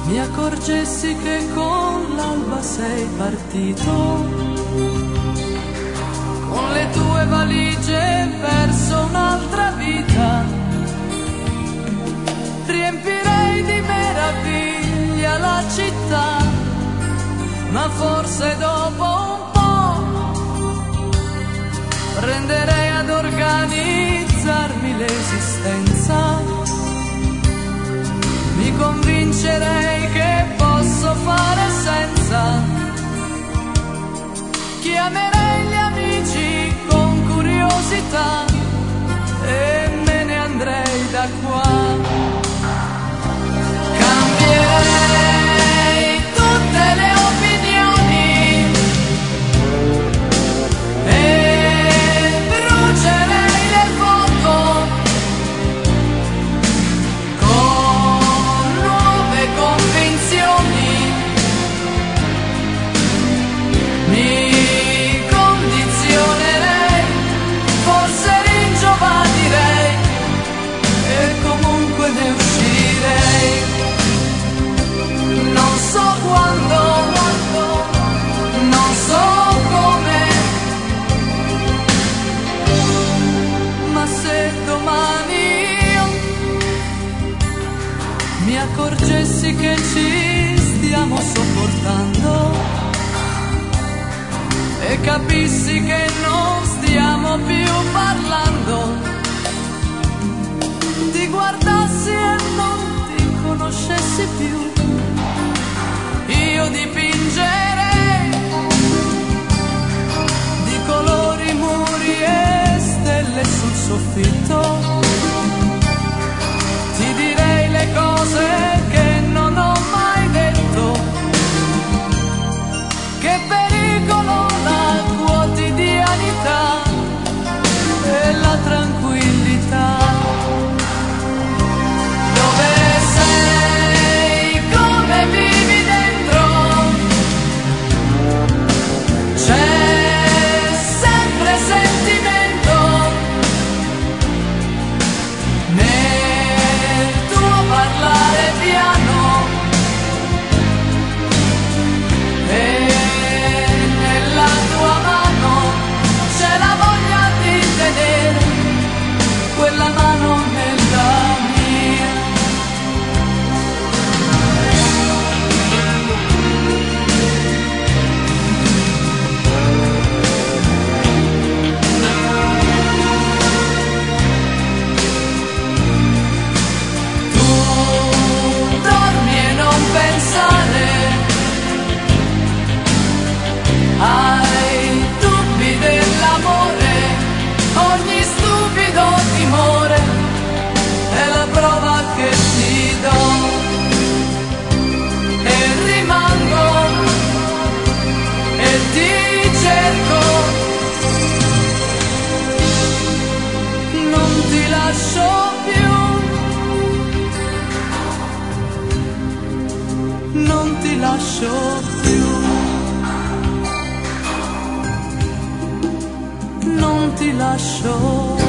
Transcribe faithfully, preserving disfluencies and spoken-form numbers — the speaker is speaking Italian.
mi accorgessi che con l'alba sei partito, con le tue valigie verso un'altra vita. Riempirei di meraviglia la città, ma forse dopo un po' prenderei ad organizzarmi l'esistenza. Mi convincerei che posso fare senza, chiamerei gli amici con curiosità e me ne andrei da qua. Cambierei tutte le opinioni e brucerei le foto con nuove convinzioni. Mi condizionerei, forse ringiovanirei e comunque ne uscirei. Non so quando, non so come, ma se domani io mi accorgessi che ci stiamo sopportando e capissi che non stiamo più parlando, ti guardassi e non ti conoscessi più, io dipingerei di colori muri e stelle sul soffitto, ti direi le cose che non ho mai detto, che pericolo la quotidianità e la tranquillità. Dove sei? Come vivi dentro? C'è sempre sentimento nel tuo parlare piano e nella tua mano c'è la voglia di tenere quella mano nella mia. Tu dormi e non pensare ai dubbi dell'amore, ogni stupido timore è la prova che ti do e rimango e ti cerco, non ti lascio più, non ti lascio più, non ti lascio